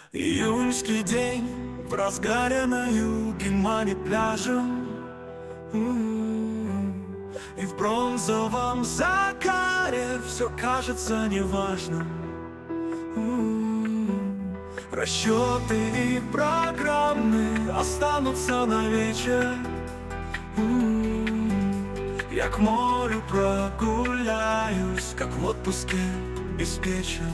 Июньский день в разгаре на юге манит пляжем. И в бронзовом закаре все кажется неважным. Расчеты и программы останутся на вечер. Я к морю прогуляюсь, как в отпуске беспечен.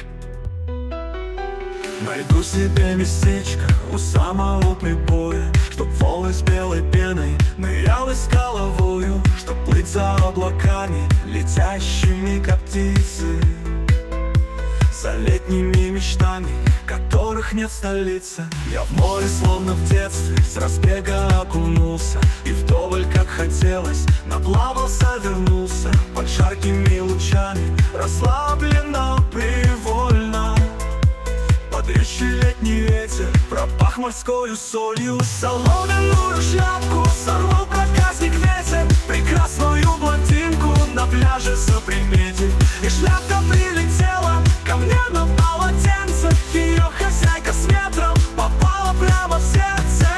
Найду себе местечко у самого прибоя, чтоб волны с белой пеной нырялась с головою, чтоб плыть за облаками, летящими как птицы, за летними мечтами, которых нет в столице. Я в море словно в детстве с разбега окунулся, и вдоволь как хотелось наплавался, вернулся под жаркими лучами, расслабленно, привольно. Бодрящий летний ветер пропах морскою солью. Соломенную шляпку сорвал проказник ветер, прекрасную блондинку на пляже заприметив. И шляпка прилетела ко мне на полотенце, ее хозяйка с ветром попала прямо в сердце.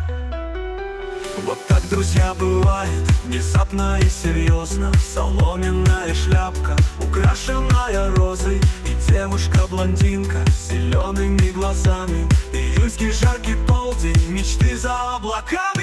Вот так, друзья, бывает, внезапно и серьезно. Соломенная шляпка, украшенная розой, и девушка-блондинка с зелеными глазами. Июльский жаркий полдень, мечты за облаками.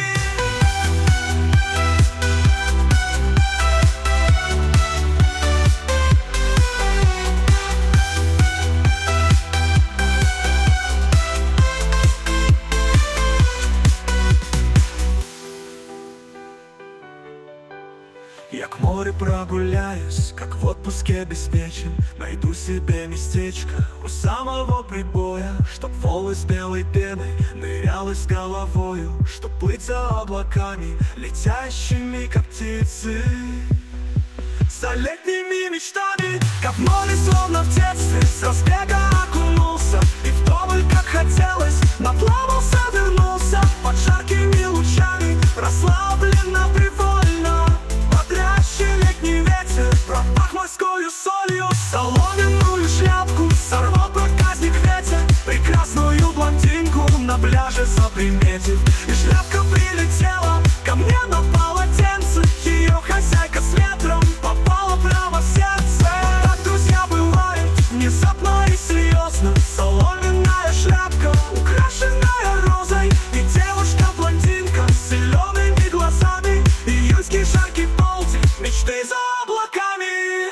Я к морю прогуляюсь, как в отпуске обеспечен. Найду себе местечко у самого прибоя, чтоб волны с белой пеной нырялась с головою, чтоб плыть за облаками, летящими как птицы, за летними мечтами. Как в море словно в детстве с разбега окунулся, и вдоволь как хотелось наплавался, вернулся под жаркими лучами, расслабленно, привольно. Бодрящий летний ветер пропах морскою солью. Соломенную шляпку сорвал проказник ветер, прекрасную блондинку на пляже заприметив. И шляпка прилетела ко мне на полотенце, ее хозяйка с ветром попала прямо в сердце. Так, друзья, бывает, внезапно и серьезно. Соломенная шляпка, украшенная розой, и девушка-блондинка с зелеными глазами. Июльский жаркий полдень, мечты за облаками.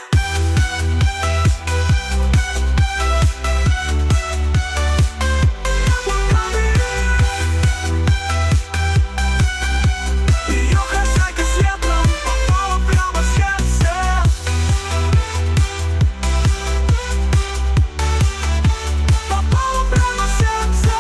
Ее хозяйка с ветром попала прямо в сердце. Попала прямо в сердце.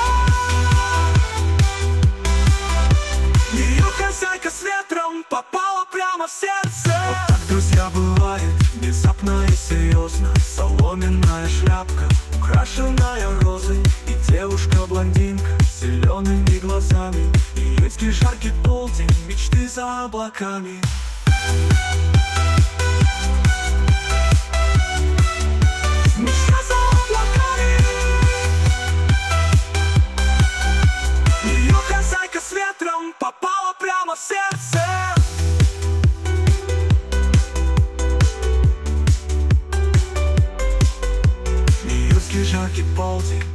Ее хозяйка с ветром попала прямо в сердце. Вот так, друзья, бывает, внезапно и серьезно. Соломенная шляпка, украшенная розой, и девушка-блондинка с зелеными глазами. Июньский жаркий полдень, мечты за облаками. Мечта за облаками. Ее хозяйка с ветром попала прямо в сердце. Июльский жаркий полдень.